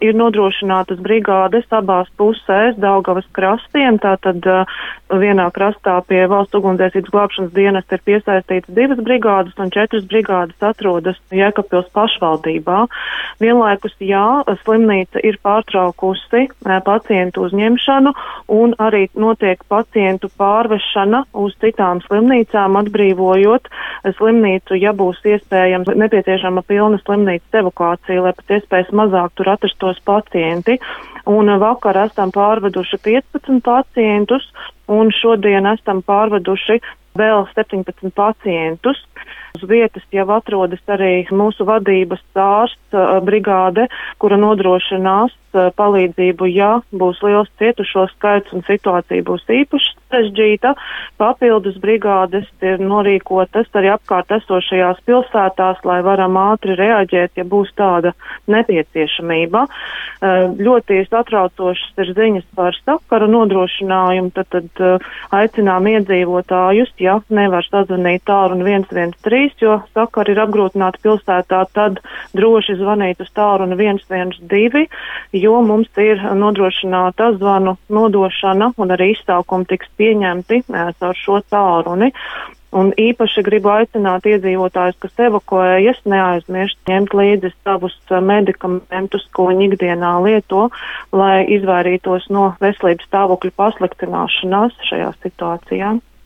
Ir nodrošinātas brigādes abās pusēs Daugavas krastiem, tātad vienā krastā pie Valsts ugunsdzēsības glābšanas dienesta ir piesaistītas 2 brigādes un 4 brigādes atrodas Jēkabpils pašvaldībā. Vienlaikus, slimnīca ir pārtraukusi pacientu uzņemšanu un arī notiek pacientu pārvešana uz citām slimnīcām, atbrīvojot slimnīcu, ja būs iespējams nepieciešama pilna slimnīcas evakuācija, lai pēc iespējas mazāk tur atrastos pacienti. Un vakar esam pārveduši 15 pacientus un šodien esam pārveduši vēl 17 pacientus. Uz vietas jau atrodas arī mūsu vadības ārsts brigāde, kura nodrošinās palīdzību, ja būs liels cietušo skaits un situācija būs īpaši sarežģīta. Papildus brigādes ir norīkotas arī apkārt esošajās pilsētās, lai varam ātri reaģēt, ja būs tāda nepieciešamība. Ļoti satraucošas ir ziņas par sakaru nodrošinājumu, tad aicinām iedzīvotājus, ja nevar sazvanīt tālruni 113, jo sakari ir apgrūtināti pilsētā, tad droši zvanīt uz tālruni 112, jo mums ir nodrošināta zvanu nodošana un arī izsaukumi tiks pieņemti ar šo tālruni. Un īpaši gribu aicināt iedzīvotājus, kas evakuējas, neaizmirst ņemt līdzi savus medikamentus, ko viņi ikdienā lieto, lai izvairītos no veselības stāvokļa pasliktināšanās šajā situācijā.